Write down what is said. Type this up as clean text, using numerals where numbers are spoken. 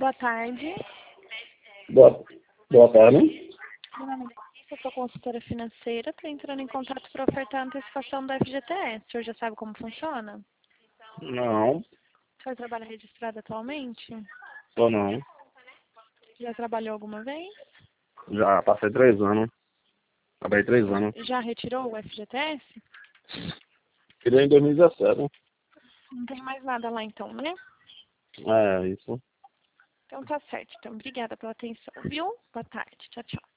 Boa tarde. Boa tarde. Meu nome é Denise, eu sou consultora financeira. Estou entrando em contato para ofertar a antecipação do FGTS. O senhor já sabe como funciona? Não, O senhor trabalha registrado atualmente? tô não. Já trabalhou alguma vez? Já passei 3 anos. Trabalhei 3 anos. Já retirou o FGTS? Tirei em 2017. Não tem mais nada lá então, né? É, isso. Então tá certo. Então, obrigada pela atenção, viu? Boa tarde. Tchau, tchau.